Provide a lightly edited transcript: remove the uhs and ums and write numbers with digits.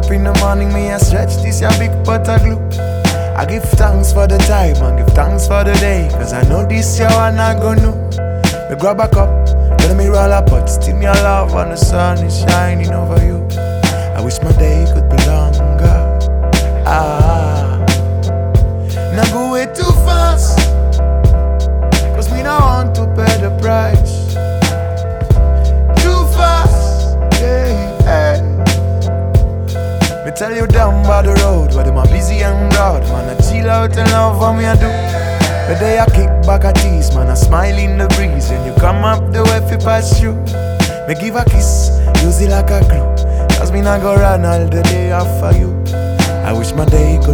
up in the morning, me I stretch this your big pot of glue. I give thanks for the time and give thanks for the day, cause I know this year one I go know. Me grab a cup, let me roll a pot, still me a love and the sun is shining over you. I wish my day could be longer. Now go way too fast, cause me not want to pay the price. Too fast, yeah. Me tell you down by the road, where them are busy and broad. Man, I chill out and love what me I do. But they a kick back a tease, man, I smile in the breeze. When you come up the way fi pass you, me give a kiss, use it like a glue, cause me not go run all the day after you. I wish my day could